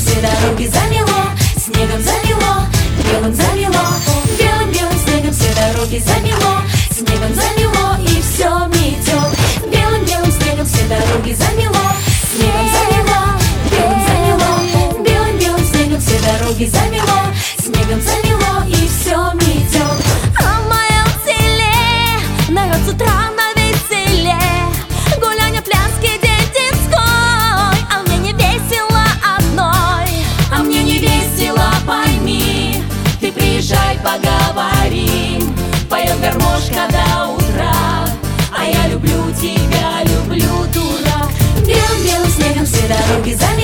все дороги замело, снегом замело, белым замело, белым-белым снегом все дороги замело, снегом замело и все метет. Белым-белым снегом все дороги замело, снегом замело, белым замело, белым-белым снегом все дороги замело, снегом замело и все метет. А в моем селе народ с утра на веселе, гулянье, пляски, день детской, а мне не весело одной. А мне не весело, пойми, ты приезжай, поговорим. Поет гармошка до утра, а я люблю тебя, люблю, дурак. Белым-белым снегом все дороги замело,